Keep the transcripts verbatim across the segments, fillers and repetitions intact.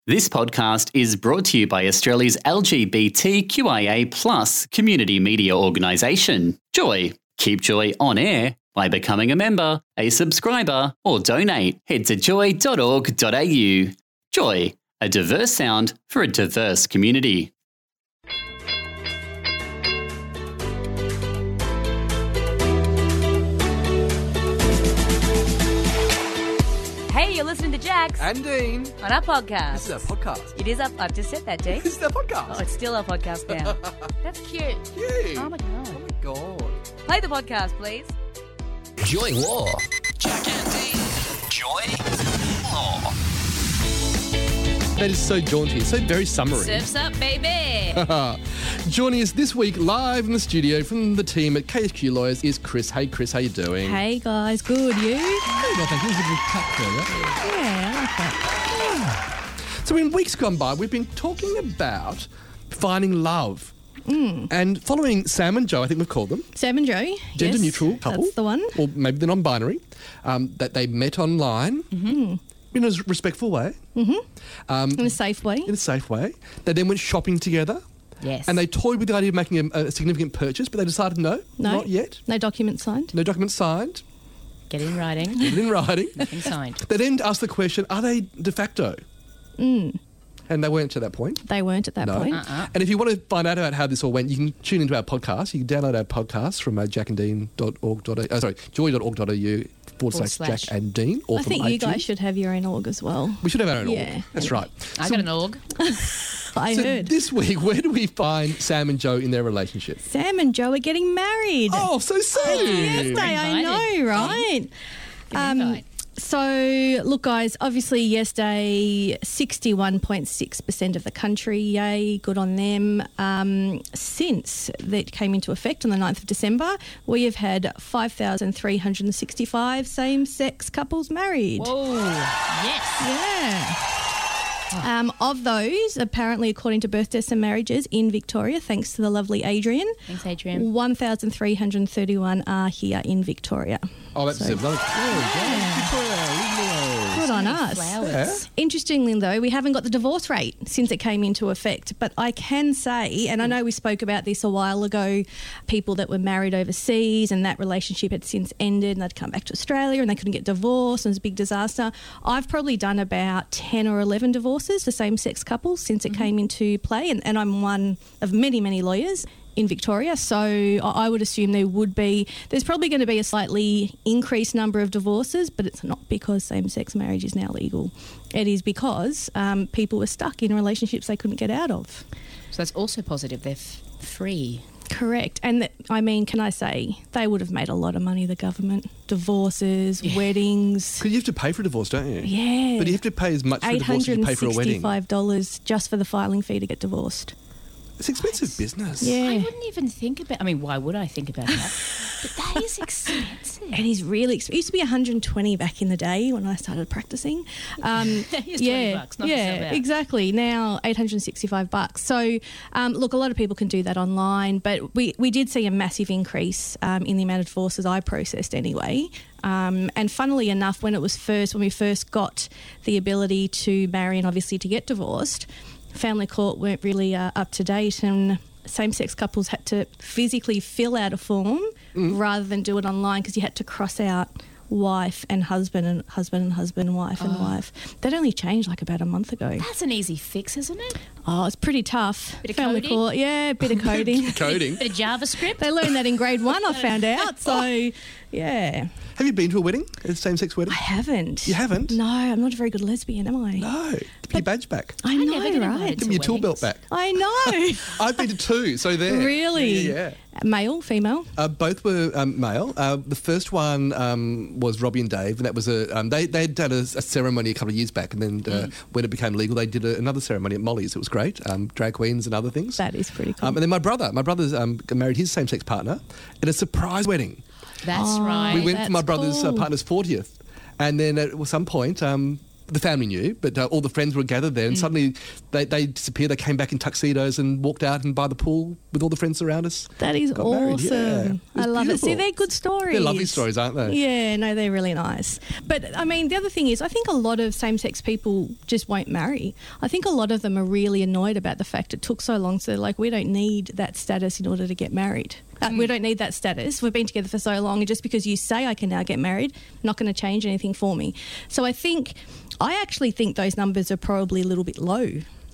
This podcast is brought to you by Australia's L G B T Q I A plus community media organisation, Joy. Keep Joy on air by becoming a member, a subscriber, or donate. Head to joy dot org dot a u. Joy, a diverse sound for a diverse community. Hey, you're listening to Jax And Dean. on our podcast. This is our podcast. It is up. I've just said that, Dean. This is our podcast. Oh, it's still our podcast now. That's cute. Cute. Oh my god. Oh my God. Play the podcast, please. Joy Law. Jack and Dean. Joy Law. That is so jaunty, so very summery. Surf's up, baby. Joining us this week live in the studio from the team at K H Q Lawyers is Chris. Hey, Chris, how you doing? Hey guys, good. You? Hey, well, thank you. It was a good cut there, right? Yeah, I like that. So in weeks gone by, we've been talking about finding love. Mm. And following Sam and Joe, I think we've called them, Sam and Joe. gender yes, neutral couple. That's the one. Or maybe they're non-binary, um, that they met online Mm-hmm. in a respectful way. In a safe way. in a safe way. They then went shopping together. Yes. And they toyed with the idea of making a, a significant purchase, but they decided no, No. not yet. No documents signed. No documents signed, Get in writing. but in writing. Nothing signed. They then asked the question, are they de facto? Mm. And they weren't at that point. They weren't at that No. point. Uh-uh. And if you want to find out about how this all went, you can tune into our podcast. You can download our podcast from uh, jack and dean dot org dot a u. Oh, sorry, joy dot org dot a u forward slash slash. Jack and Dean. Or I from think you iTunes. guys should have your own org as well. We should have our own Yeah. org. That's right. I got an org. I So heard. this week, where do we find Sam and Joe in their relationship? Sam and Joe are getting married. Oh, so soon. Yesterday, I Invited. know, right? Um, invite. so, look, guys, obviously yesterday, sixty-one point six percent of the country, yay, good on them. Um, since that came into effect on the ninth of December, we have had five thousand three hundred sixty-five same-sex couples married. Whoa. Yes. Yeah. Um, of those, apparently, according to birth, deaths and marriages in Victoria, thanks to the lovely Adrian, Thanks, Adrian. one thousand three hundred thirty-one are here in Victoria. Oh, that's So- another. Oh, Good on us. Flowers. Interestingly, though, we haven't got the divorce rate since it came into effect. But I can say, and I know we spoke about this a while ago, people that were married overseas and that relationship had since ended and they'd come back to Australia and they couldn't get divorced and it was a big disaster. I've probably done about ten or eleven divorces for same-sex couples since it came into play, and, and I'm one of many, many lawyers in Victoria, so I would assume there would be, there's probably going to be a slightly increased number of divorces, but it's not because same-sex marriage is now legal. It is because um, people were stuck in relationships they couldn't get out of. So that's also positive. They're f- free. Correct. And th- I mean, can I say, they would have made a lot of money, the government. Divorces, weddings. Because you have to pay for a divorce, don't you? Yeah. But you have to pay as much for a divorce as you pay for a wedding. eight hundred sixty-five dollars just for the filing fee to get divorced. It's expensive business. Yeah. I wouldn't even think about. I mean, why would I think about that? But that is expensive. It is really expensive. It used to be one hundred twenty back in the day when I started practicing. Um, Here's twenty yeah, bucks, knock yourself yeah, out. exactly. Now eight hundred sixty-five bucks. So, um, look, a lot of people can do that online, but we, we did see a massive increase um, in the amount of divorces I processed anyway. Um, and funnily enough, when it was first, when we first got the ability to marry and obviously to get divorced, family court weren't really uh, up to date, and same-sex couples had to physically fill out a form rather than do it online because you had to cross out wife and husband and husband and husband and wife and wife. That only changed like about a month ago. That's an easy fix, isn't it? Oh, it's pretty tough. Bit of Family coding? court, yeah, a bit of coding. Coding. Bit of JavaScript. They learned that in grade one, I found out. So, yeah. Have you been to a wedding? A same-sex wedding? I haven't. You haven't? No, I'm not a very good lesbian, am I? No. Give your badge back. I I know, never get right? invited Give to me your tool belt weddings. back. I know. I've been to two, so there. Really? Yeah. yeah. Male, female? Uh, both were um, male. Uh, the first one um, was Robbie and Dave, and that was a um, they they done a, a ceremony a couple of years back, and then uh, Mm. when it became legal, they did a, another ceremony at Molly's. It was great, um, drag queens and other things. That is pretty cool. Um, and then my brother, my brother's um, married his same-sex partner in a surprise wedding. That's Oh, right. we went for my that's brother's uh, cool. partner's fortieth, and then at some point. Um, the family knew, but uh, all the friends were gathered there, and suddenly they, they disappeared. They came back in tuxedos and walked out and by the pool with all the friends around us. That is Got married, yeah. awesome. It I was love beautiful. it. See, they're good stories. They're lovely stories, aren't they? Yeah, no, they're really nice. But, I mean, the other thing is I think a lot of same-sex people just won't marry. I think a lot of them are really annoyed about the fact it took so long, so they're like, we don't need that status in order to get married. Uh, we don't need that status. We've been together for so long, and just because you say I can now get married, not going to change anything for me. So I think, I actually think those numbers are probably a little bit low.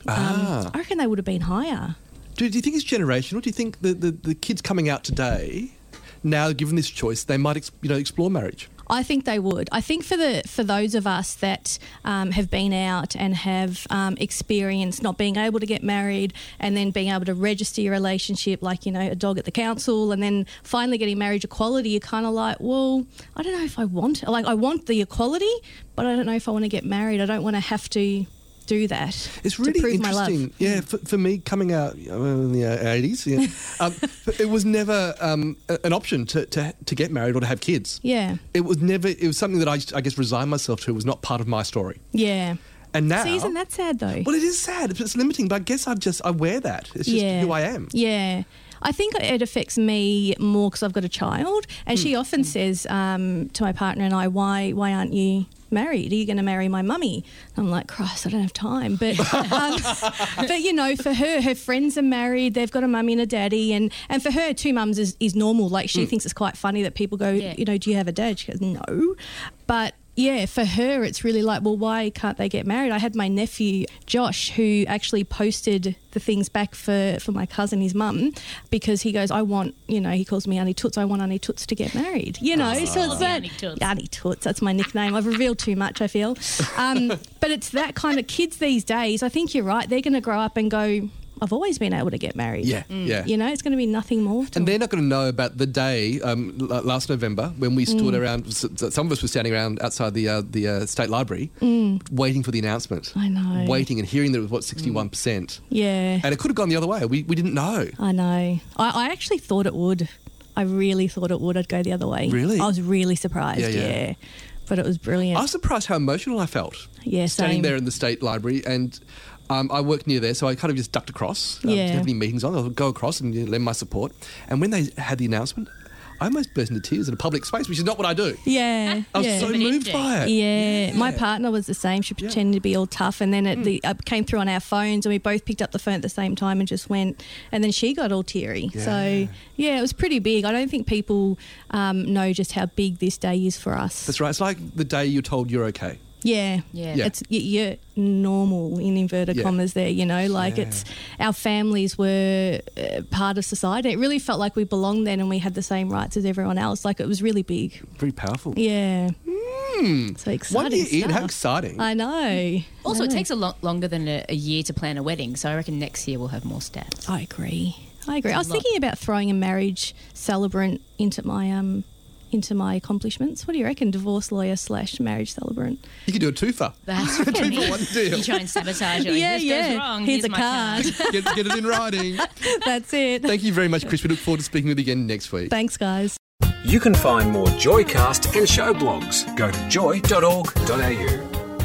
Ah. Um, I reckon they would have been higher. Do, do you think it's generational? Do you think the, the, the kids coming out today, now given this choice, they might ex, you know explore marriage? I think they would. I think for the for those of us that um, have been out and have um, experienced not being able to get married and then being able to register your relationship like, you know, a dog at the council, and then finally getting marriage equality, you're kind of like, well, I don't know if I want, like I want the equality, but I don't know if I want to get married. I don't want to have to do that. It's really to prove my interesting. love. Yeah, for, for me, coming out you know, in the eighties, yeah, um, it was never um, a- an option to, to to get married or to have kids. Yeah. It was never. It was something that I, I guess, resigned myself to. It was not part of my story. Yeah. And now, See, isn't that sad though? well, it is sad. It's limiting, but I guess I just I wear that. It's just Yeah. who I am. Yeah. I think it affects me more because I've got a child, and she often says um, to my partner and I, why why aren't you married? Are you going to marry my mummy? I'm like, Christ, I don't have time. But, um, but you know, for her, her friends are married. They've got a mummy and a daddy. And, and for her, two mums is, is normal. Like, she thinks it's quite funny that people go, Yeah. you know, do you have a dad? She goes, no. But yeah, for her, it's really like, well, why can't they get married? I had my nephew, Josh, who actually posted the things back for, for my cousin, his mum, because he goes, I want, you know, he calls me Auntie Toots, I want Auntie Toots to get married, you know. So it's that, Auntie Toots. Auntie Toots, that's my nickname. I've revealed too much, I feel. Um, but it's that kind of kids these days. I think you're right. They're going to grow up and go, I've always been able to get married. Yeah, yeah. You know, it's going to be nothing more. to And them. they're not going to know about the day um, l- last November when we stood Mm. around. s- s- Some of us were standing around outside the uh, the uh, state library, waiting for the announcement. Mm. I know. Waiting and hearing that it was what sixty-one percent, Yeah. and it could have gone the other way. We we didn't know. I know. I, I actually thought it would. I really thought it would. I'd go the other way. Really? I was really surprised. Yeah, Yeah, yeah. But it was brilliant. I was surprised how emotional I felt. Yeah, standing same. there in the state library, and um, I worked near there, so I kind of just ducked across. Um, Yeah. Didn't have any meetings on. I'll go across and you know, lend my support. And when they had the announcement, I almost burst into tears in a public space, which is not what I do. Yeah. I was yeah. so But moved it- by it. Yeah, my partner was the same. She pretended to be all tough, and then it the, uh, came through on our phones, and we both picked up the phone at the same time and just went. And then she got all teary. So yeah, it was pretty big. I don't think people um, know just how big this day is for us. That's right. It's like the day you're told you're okay. Yeah, Yeah. Yeah. It's y- you're normal in inverted Yeah. commas there. You know, like Yeah. it's our families were uh, part of society. It really felt like we belonged then, and we had the same rights as everyone else. Like it was really big. Very powerful. Yeah. Hmm. So exciting. One year in, how stuff. exciting. I know. Also, I it know. takes a lot longer than a, a year to plan a wedding, so I reckon next year we'll have more stats. I agree. I agree. I was a lot. thinking about throwing a marriage celebrant into my um into my accomplishments. What do you reckon? Divorce lawyer slash marriage celebrant. You could do a twofer. That's A two for one deal. You try and sabotage it. Like, Yeah, this yeah. goes wrong. Here's Here's, a my card. Get, get it in writing. That's it. Thank you very much, Chris. We look forward to speaking with you again next week. Thanks, guys. You can find more Joycast and show blogs. Go to joy dot org dot a u.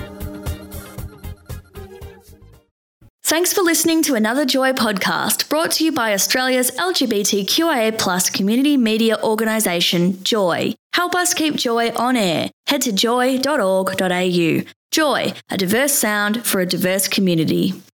Thanks for listening to another Joy podcast brought to you by Australia's L G B T Q I A plus community media organisation, Joy. Help us keep Joy on air. Head to joy dot org dot a u. Joy, a diverse sound for a diverse community.